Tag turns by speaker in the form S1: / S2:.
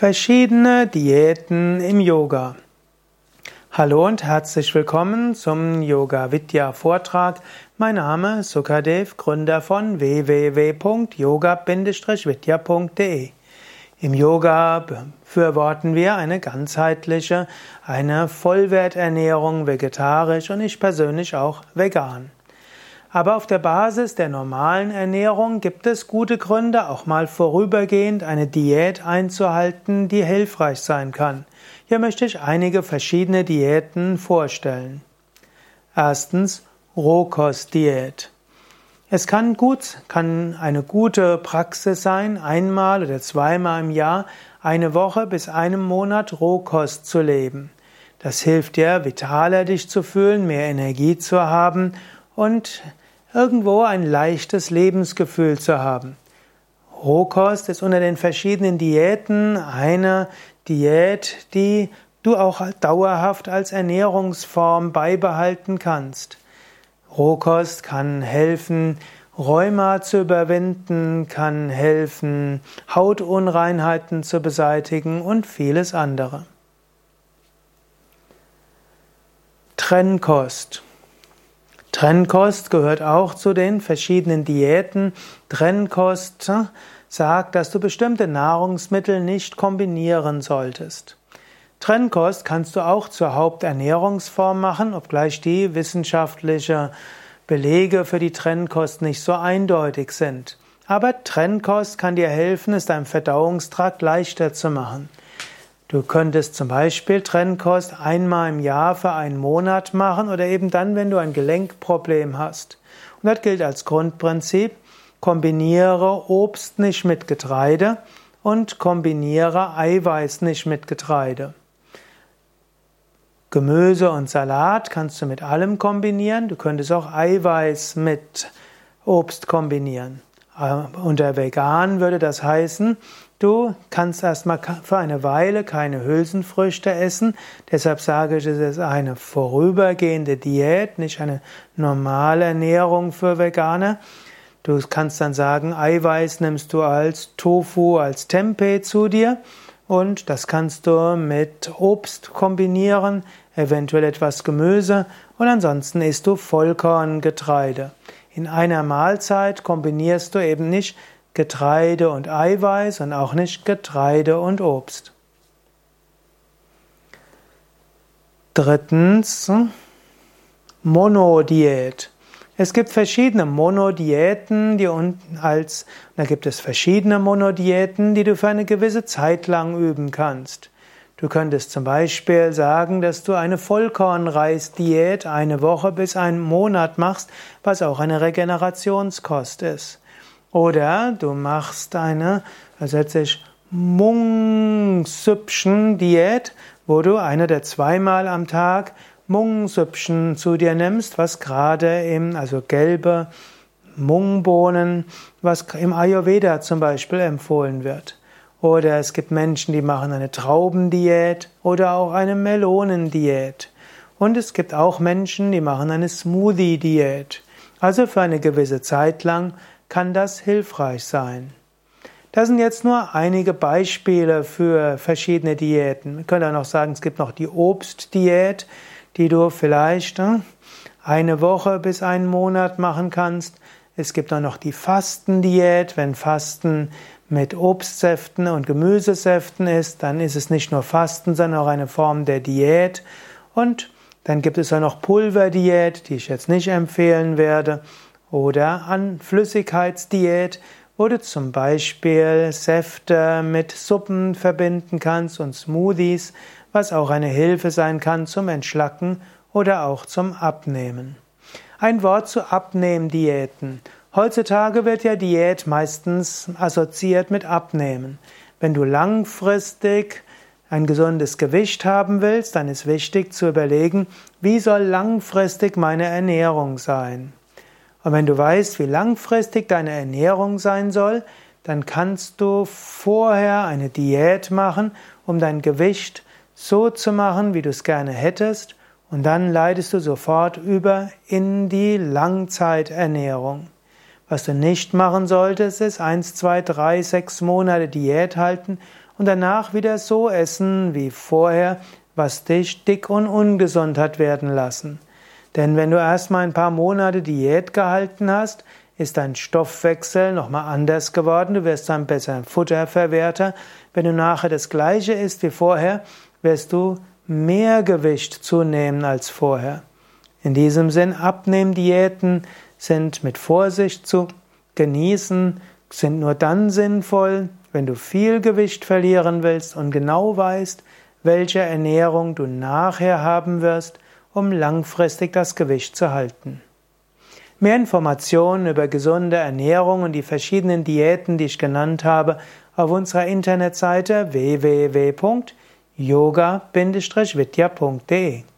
S1: Verschiedene Diäten im Yoga. Hallo und herzlich willkommen zum Yoga Vidya Vortrag. Mein Name ist Sukadev, Gründer von www.yoga-vidya.de. Im Yoga befürworten wir eine ganzheitliche, eine Vollwerternährung, vegetarisch und ich persönlich auch vegan. Aber auf der Basis der normalen Ernährung gibt es gute Gründe, auch mal vorübergehend eine Diät einzuhalten, die hilfreich sein kann. Hier möchte ich einige verschiedene Diäten vorstellen. Erstens Rohkostdiät. Es kann eine gute Praxis sein, einmal oder zweimal im Jahr eine Woche bis einen Monat Rohkost zu leben. Das hilft dir, vitaler dich zu fühlen, mehr Energie zu haben und irgendwo ein leichtes Lebensgefühl zu haben. Rohkost ist unter den verschiedenen Diäten eine Diät, die du auch dauerhaft als Ernährungsform beibehalten kannst. Rohkost kann helfen, Rheuma zu überwinden, kann helfen, Hautunreinheiten zu beseitigen und vieles andere. Trennkost. Trennkost gehört auch zu den verschiedenen Diäten. Trennkost sagt, dass du bestimmte Nahrungsmittel nicht kombinieren solltest. Trennkost kannst du auch zur Haupternährungsform machen, obgleich die wissenschaftlichen Belege für die Trennkost nicht so eindeutig sind. Aber Trennkost kann dir helfen, es deinem Verdauungstrakt leichter zu machen. Du könntest zum Beispiel Trennkost einmal im Jahr für einen Monat machen oder eben dann, wenn du ein Gelenkproblem hast. Und das gilt als Grundprinzip: kombiniere Obst nicht mit Getreide und kombiniere Eiweiß nicht mit Getreide. Gemüse und Salat kannst du mit allem kombinieren. Du könntest auch Eiweiß mit Obst kombinieren. Unter vegan würde das heißen, du kannst erstmal für eine Weile keine Hülsenfrüchte essen. Deshalb sage ich, es ist eine vorübergehende Diät, nicht eine normale Ernährung für Veganer. Du kannst dann sagen, Eiweiß nimmst du als Tofu, als Tempeh zu dir und das kannst du mit Obst kombinieren, eventuell etwas Gemüse und ansonsten isst du Vollkorngetreide. In einer Mahlzeit kombinierst du eben nicht Getreide und Eiweiß und auch nicht Getreide und Obst. Drittens, Monodiät. Es gibt verschiedene Monodiäten, die du für eine gewisse Zeit lang üben kannst. Du könntest zum Beispiel sagen, dass du eine Vollkornreisdiät eine Woche bis einen Monat machst, was auch eine Regenerationskost ist. Oder du machst eine Mung-Süppchen-Diät, wo du ein- oder zweimal am Tag Mung-Süppchen zu dir nimmst, was also gelbe Mungbohnen, was im Ayurveda zum Beispiel empfohlen wird. Oder es gibt Menschen, die machen eine Traubendiät oder auch eine Melonendiät. Und es gibt auch Menschen, die machen eine Smoothie-Diät. Also für eine gewisse Zeit lang kann das hilfreich sein. Das sind jetzt nur einige Beispiele für verschiedene Diäten. Man könnte auch noch sagen, es gibt noch die Obstdiät, die du vielleicht eine Woche bis einen Monat machen kannst. Es gibt auch noch die Fastendiät. Wenn Fasten mit Obstsäften und Gemüsesäften ist, dann ist es nicht nur Fasten, sondern auch eine Form der Diät. Und dann gibt es auch noch Pulverdiät, die ich jetzt nicht empfehlen werde. Oder an Flüssigkeitsdiät, wo du zum Beispiel Säfte mit Suppen verbinden kannst und Smoothies, was auch eine Hilfe sein kann zum Entschlacken oder auch zum Abnehmen. Ein Wort zu Abnehmdiäten. Heutzutage wird ja Diät meistens assoziiert mit Abnehmen. Wenn du langfristig ein gesundes Gewicht haben willst, dann ist wichtig zu überlegen, wie soll langfristig meine Ernährung sein? Und wenn du weißt, wie langfristig deine Ernährung sein soll, dann kannst du vorher eine Diät machen, um dein Gewicht so zu machen, wie du es gerne hättest, und dann leitest du sofort über in die Langzeiternährung. Was du nicht machen solltest, ist 1, 2, 3, 6 Monate Diät halten und danach wieder so essen wie vorher, was dich dick und ungesund hat werden lassen. Denn wenn du erstmal ein paar Monate Diät gehalten hast, ist dein Stoffwechsel nochmal anders geworden, du wirst ein besserer Futterverwerter. Wenn du nachher das Gleiche isst wie vorher, wirst du mehr Gewicht zunehmen als vorher. In diesem Sinn, Abnehmdiäten sind mit Vorsicht zu genießen, sind nur dann sinnvoll, wenn du viel Gewicht verlieren willst und genau weißt, welche Ernährung du nachher haben wirst, um langfristig das Gewicht zu halten. Mehr Informationen über gesunde Ernährung und die verschiedenen Diäten, die ich genannt habe, auf unserer Internetseite www.yoga-vidya.de